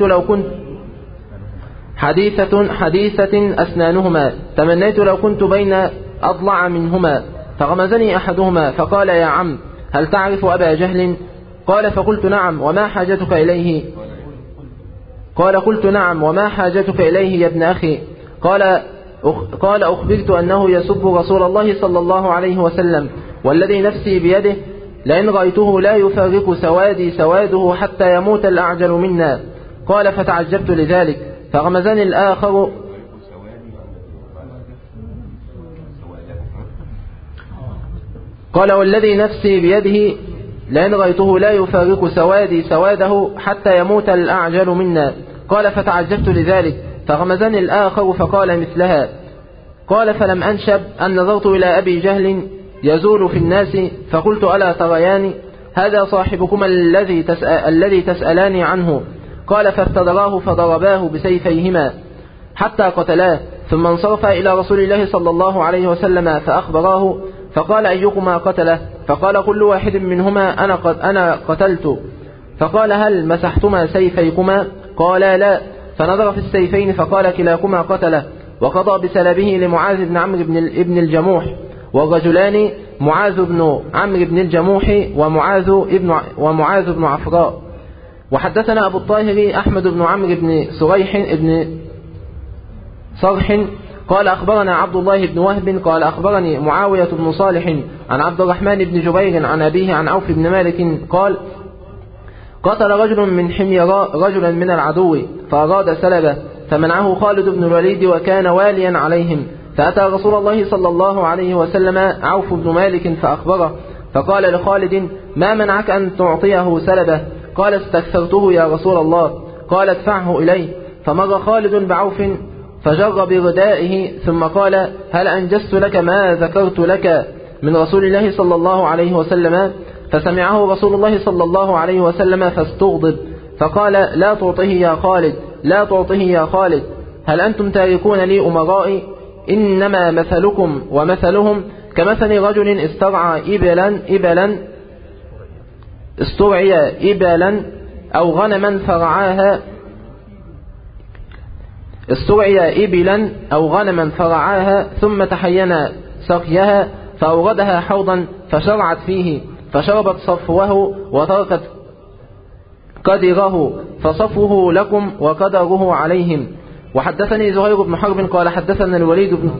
لو كنت بين أضلع منهما فغمزني أحدهما فقال يا عم هل تعرف أبا جهل قال فقلت نعم وما حاجتك إليه قال قلت نعم وما حاجتك إليه يا ابن أخي قال أخبرت أنه يسب رسول الله صلى الله عليه وسلم والذي نفسي بيده لئن رأيته لا يفارق سوادي سواده حتى يموت الأعجل منا. قال فتعجبت لذلك فغمزني الآخر قال والذي نفسي بيده لئن رأيته لا يفارق سوادي سواده حتى يموت الأعجل منا. قال فتعجبت لذلك فغمزني الآخر فقال مثلها. قال فلم أنشب أن نظرت إلى أبي جهل يزول في الناس فقلت ألا تريان هذا صاحبكما الذي تسألاني عنه. قال فافتدراه فضرباه بسيفيهما حتى قتلاه ثم انصرف إلى رسول الله صلى الله عليه وسلم فأخبراه فقال أيكما قتله فقال كل واحد منهما أنا قتلت. فقال هل مسحتما سيفيكما قال لا فنظر في السيفين فقال كلاكما قتله وقضى بسلبه لمعاذ بن عمرو بن الجموح والرجلان معاذ بن عمرو بن الجموح ومعاذ بن عفراء. وحدثنا أبو الطاهر أحمد بن عمرو بن صرح قال أخبرنا عبد الله بن وهب قال أخبرني معاوية بن صالح عن عبد الرحمن بن جبير عن أبيه عن عوف بن مالك قال قتل رجل من حميراء رجلا من العدو فأراد سلبه فمنعه خالد بن الوليد وكان واليا عليهم فأتى رسول الله صلى الله عليه وسلم عوف بن مالك فأخبره فقال لخالد ما منعك أن تعطيه سلبه قال استكثرته يا رسول الله قال ادفعه إليه. فمر خالد بعوف فجر بردائه ثم قال هل أنجزت لك ما ذكرت لك من رسول الله صلى الله عليه وسلم فسمعه رسول الله صلى الله عليه وسلم فاستغضب فقال لا تعطه يا خالد هل أنتم تاركون لي أمرائي إنما مثلكم ومثلهم كمثل رجل استرعى إبلا أو غنما فرعاها ثم تحين سقيها فأوردها حوضا فشرعت فيه فشربت صفوه وتركت قدره فصفوه لكم وقدره عليهم. وحدثني زهير بن حرب قال حدثنا الوليد بن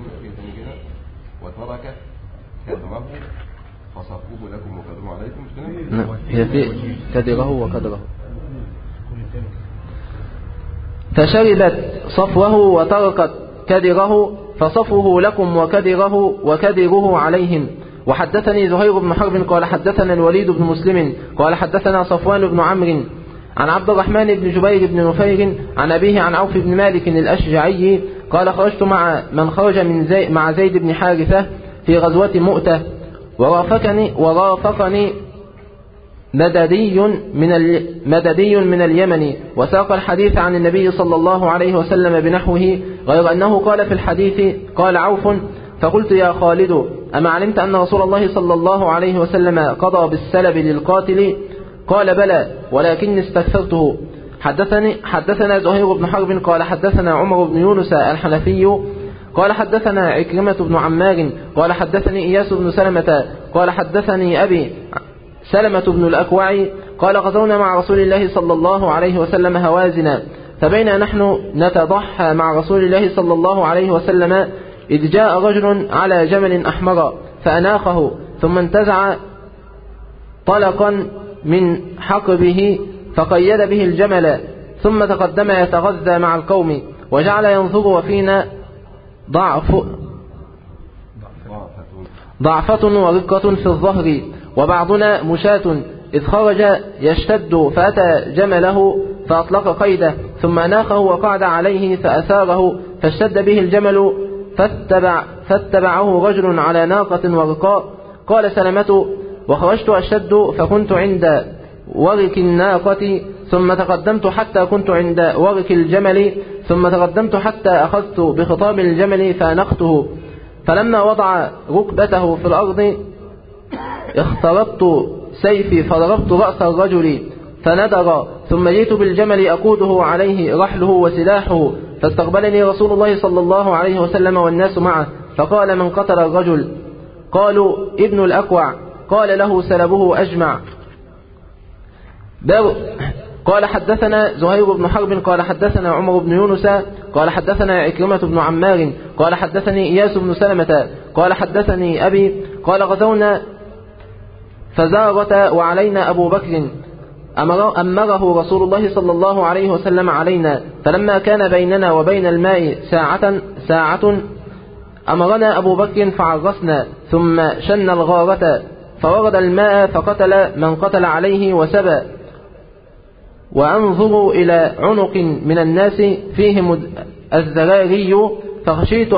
وتركت كدره فصفوه لكم وقدره عليكم. هي في كدره وقدره فشربت صفوه وتركت كدره فصفوه لكم وكدره عليهم. وحدثني زهير بن حرب قال حدثنا الوليد بن مسلم قال حدثنا صفوان بن عمرو عن عبد الرحمن بن جبير بن نفير عن أبيه عن عوف بن مالك الأشجعي قال خرجت مع من خرج مع زيد بن حارثة في غزوة مؤتة ورافقني مددي من اليمن وساق الحديث عن النبي صلى الله عليه وسلم بنحوه غير أنه قال في الحديث قال عوف فقلت يا خالد أما علمت أن رسول الله صلى الله عليه وسلم قضى بالسلب للقاتل؟ قال بلى ولكن استكثرته. حدثنا زهير بن حرب قال حدثنا عمر بن يونس الحنفي قال حدثنا عكرمة بن عمار قال حدثني إياس بن سلمة قال حدثني أبي سلمة بن الأكوع قال غزونا مع رسول الله صلى الله عليه وسلم هوازنا فبينا نحن نتضحى مع رسول الله صلى الله عليه وسلم إذ جاء رجل على جمل أحمر فأناخه ثم انتزع طلقا من حقبه فقيد به الجمل ثم تقدم يتغذى مع القوم وجعل ينظر وفينا ضعفة ورقة في الظهر وبعضنا مشاة إذ خرج يشتد فأتى جمله فأطلق قيده ثم أناخه وقعد عليه فأثاره فاشتد به الجمل فاتبعه رجل على ناقة ورقاء. قال سلمة وخرجت أشتد فكنت عند ورك الناقة ثم تقدمت حتى كنت عند ورك الجمل ثم تقدمت حتى أخذت بخطام الجمل فأنخته فلما وضع ركبته في الأرض اخترطت سيفي فضربت رأس الرجل فندر ثم جئت بالجمل أقوده عليه رحله وسلاحه فاستقبلني رسول الله صلى الله عليه وسلم والناس معه فقال من قتل الرجل؟ قالوا ابن الأكوع قال له سلبه أجمع. قال حدثنا زهير بن حرب قال حدثنا عمر بن يونس قال حدثنا عكرمة بن عمار قال حدثني إياس بن سلمة قال حدثني أبي قال غزونا فزارة وعلينا أبو بكر أمره رسول الله صلى الله عليه وسلم علينا فلما كان بيننا وبين الماء ساعة أمرنا أبو بكر فعرسنا ثم شن الغارة فورد الماء فقتل من قتل عليه وسبى وأنظر إلى عنق من الناس فيهم الذراري فخشيت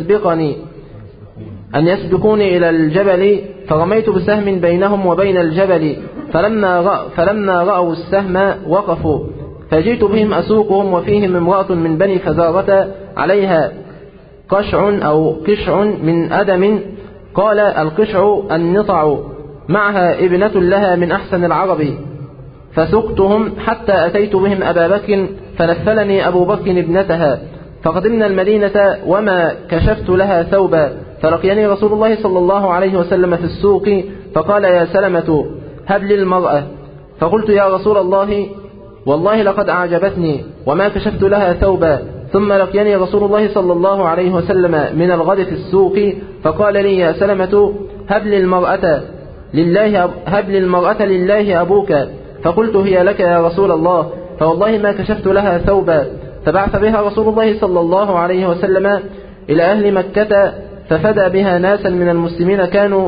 أن يسبقوني إلى الجبل فرميت بسهم بينهم وبين الجبل فلما رأوا السهم وقفوا فجئت بهم أسوقهم وفيهم امرأة من بني فزارة عليها قشع من أدم قال القشع النطع معها ابنة لها من أحسن العرب فسقتهم حتى أتيت بهم أبا بكر فنفلني أبو بكر ابنتها فقدمنا المدينة وما كشفت لها ثوبا فلقيني رسول الله صلى الله عليه وسلم في السوق فقال يا سلمة هب لي المرأة فقلت يا رسول الله والله لقد أعجبتني وما كشفت لها ثوبا ثم لقيني رسول الله صلى الله عليه وسلم من الغد في السوق فقال لي يا سلمة هب لي المرأة لله أبوك فقلت هي لك يا رسول الله فوالله ما كشفت لها ثوبا فبعث بها رسول الله صلى الله عليه وسلم إلى أهل مكة ففدى بها ناسا من المسلمين كانوا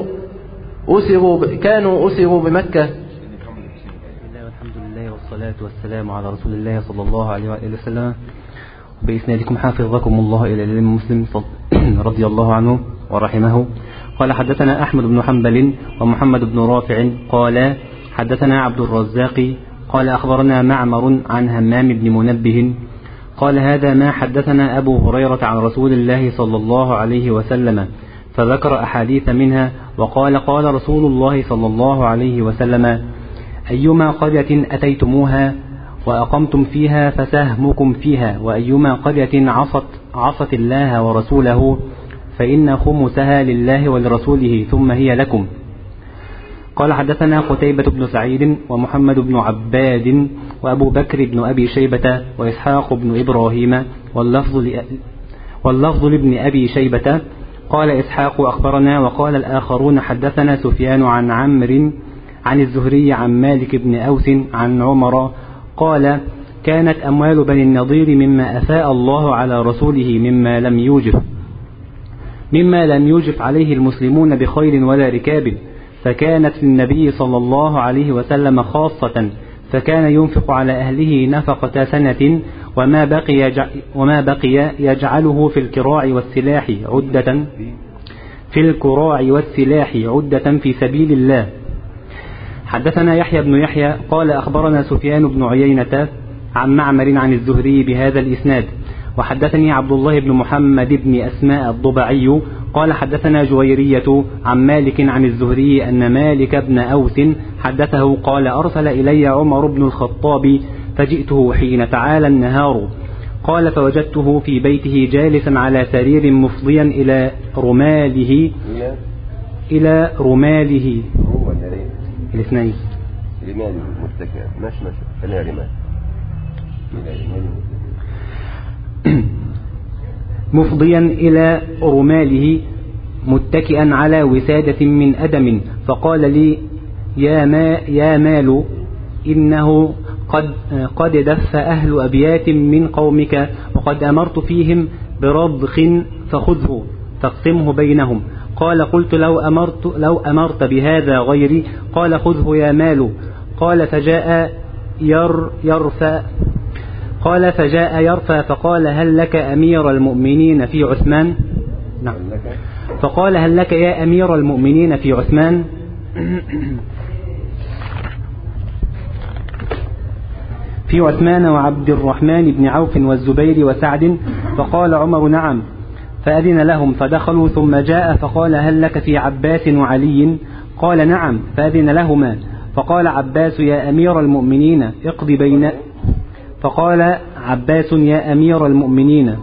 أسروا بمكة. والحمد لله والصلاة والسلام على رسول الله صلى الله عليه وسلم. بإسنادكم حافظكم الله إلى الإمام مسلم رضي الله عنه ورحمه قال حدثنا أحمد بن حنبل ومحمد بن رافع قال حدثنا عبد الرزاق قال أخبرنا معمر عن همام بن منبه قال هذا ما حدثنا أبو هريرة عن رسول الله صلى الله عليه وسلم، فذكر أحاديث منها وقال قال رسول الله صلى الله عليه وسلم: أيما قرية أتيتموها وأقمتم فيها فسهمكم فيها، وأيما قرية عصت الله ورسوله فإن خمسها لله ولرسوله ثم هي لكم. قال حدثنا قتيبة بن سعيد ومحمد بن عباد وأبو بكر بن أبي شيبة وإسحاق بن إبراهيم واللفظ لابن أبي شيبة. قال إسحاق أخبرنا، وقال الآخرون حدثنا سفيان عن عمرو عن الزهري عن مالك بن أوس عن عمر قال: كانت أموال بني النضير مما أفاء الله على رسوله مما لم يوجف عليه المسلمون بخيل ولا ركاب، فكانت للنبي صلى الله عليه وسلم خاصة، فكان ينفق على أهله نفقة سنة وما بقي يجعله في الكراع والسلاح عدة في سبيل الله. حدثنا يحيى بن يحيى قال أخبرنا سفيان بن عيينة عن معمر عن الزهري بهذا الإسناد. وحدثني عبد الله بن محمد بن أسماء الضبعي قال حدثنا جويرية عن مالك عن الزهري أن مالك بن أوس حدثه قال: أرسل إلي عمر بن الخطاب فجئته حين تعالى النهار، قال: فوجدته في بيته جالسا على سرير مفضيا إلى رماله الاثنين رماله متكئا ماشي خليها رمال مفضيا إلى رماله متكئا على وسادة من أدم، فقال لي: يا مال إنه قد دف أهل أبيات من قومك، وقد أمرت فيهم برضخ فخذه فاقسمه بينهم. قال: قلت لو أمرت بهذا غيري. قال: خذه يا مال. قال: فجاء يرفع فقال: هل لك أمير المؤمنين في عثمان؟ نعم. فقال: هل لك يا أمير المؤمنين في عثمان؟ في عثمان وعبد الرحمن بن عوف والزبير وسعد. فقال عمر: نعم. فأذن لهم فدخلوا، ثم جاء فقال: هل لك في عباس وعلي؟ قال: نعم. فأذن لهما. فقال عباس: يا أمير المؤمنين اقضي بين فقال عباس: يا أمير المؤمنين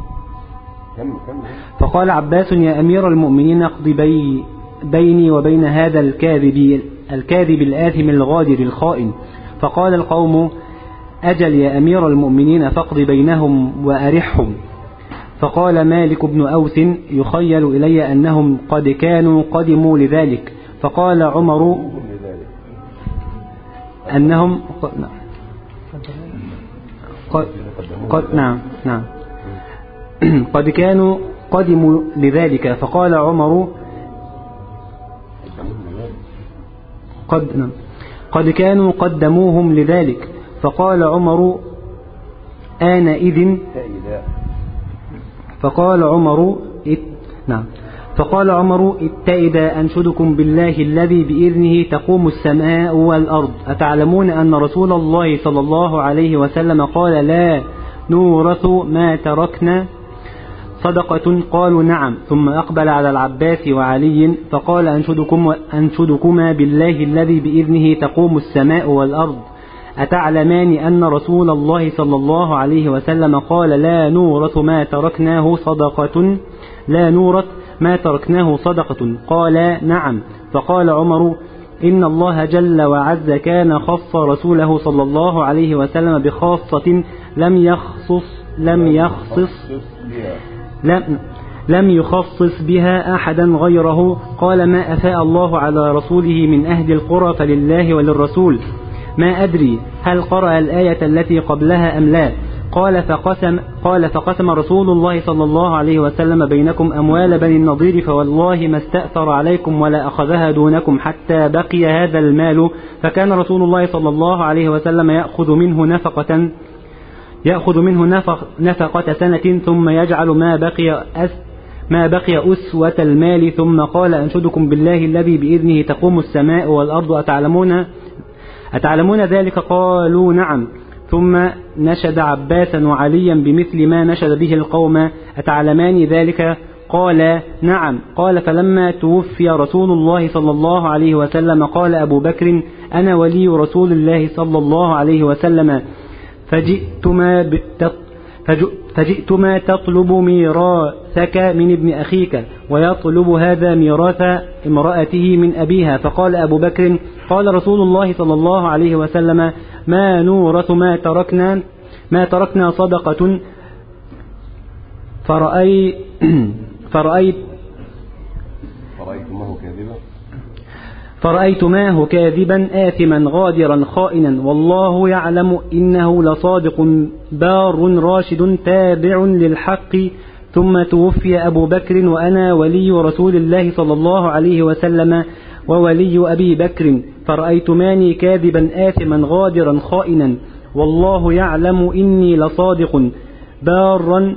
اقضي بيني وبين هذا الكاذب الآثم الغادر الخائن. فقال القوم: أجل يا أمير المؤمنين، فاقض بينهم وأرحهم. فقال مالك بن أوس: يخيل إلي أنهم قد كانوا قدموا لذلك. فقال عمر: أنهم نعم قد كانوا قدموا لذلك. فقال عمر: قد كانوا قدموهم لذلك. فقال عمر: آنئذ فقال عمر: اتئذا أنشدكم بالله الذي بإذنه تقوم السماء والأرض، أتعلمون أن رسول الله صلى الله عليه وسلم قال: لا نورث ما تركنا صدقة؟ قالوا: نعم. ثم أقبل على العباس وعلي فقال: أنشدكما بالله الذي بإذنه تقوم السماء والأرض، أتعلمان أن رسول الله صلى الله عليه وسلم قال: لا نورث ما تركناه صدقة؟ قال: نعم. فقال عمر: إن الله جل وعز كان خص رسوله صلى الله عليه وسلم بخاصة لم يخصص بها أحدا غيره. قال: ما أفاء الله على رسوله من أهل القرى فلله وللرسول. ما أدري هل قرأ الآية التي قبلها أم لا. قال: فقسم رسول الله صلى الله عليه وسلم بينكم أموال بني النضير، فوالله ما استأثر عليكم ولا أخذها دونكم حتى بقي هذا المال. فكان رسول الله صلى الله عليه وسلم يأخذ منه نفقة سنة، ثم يجعل ما بقي أسوة المال. ثم قال: أنشدكم بالله الذي بإذنه تقوم السماء والأرض، أتعلمون ذلك؟ قالوا: نعم. ثم نشد عباسا وعليا بمثل ما نشد به القوم: أتعلمان ذلك؟ قال: نعم. قال: فلما توفي رسول الله صلى الله عليه وسلم قال أبو بكر: أنا ولي رسول الله صلى الله عليه وسلم، فجئتما تطلب ميراثك من ابن أخيك، ويطلب هذا ميراث امرأته من أبيها. فقال أبو بكر: قال رسول الله صلى الله عليه وسلم: ما نورث ما تركنا صدقة. فرأيتماه كاذبا آثما غادرا خائنا، والله يعلم إنه لصادق بار راشد تابع للحق. ثم توفي أبو بكر وأنا ولي رسول الله صلى الله عليه وسلم وولي أبي بكر، فرأيتماني كاذبا آثما غادرا خائنا، والله يعلم إني لصادق بار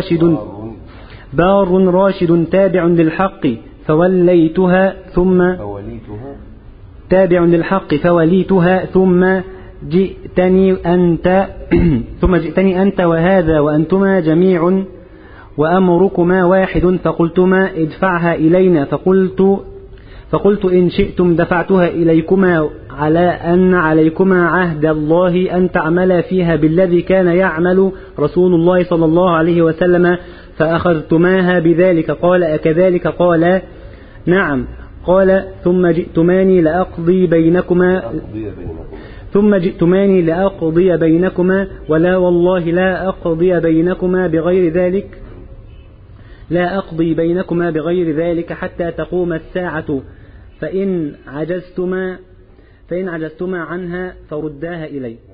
راشد تابع للحق. فوليتها ثم جئتني أنت وهذا وأنتما جميع وأمركما واحد، فقلتما ادفعها إلينا، فقلت إن شئتم دفعتها إليكما، على أن عليكما عهد الله أن تعملا فيها بالذي كان يعمل رسول الله صلى الله عليه وسلم، فأخذتماها بذلك. قال: أكذلك؟ قال: نعم. قال: ثم جئتماني لأقضي بينكما، ولا والله لا أقضي بينكما بغير ذلك حتى تقوم الساعة، فإن عجزتما عنها فرداها إلي.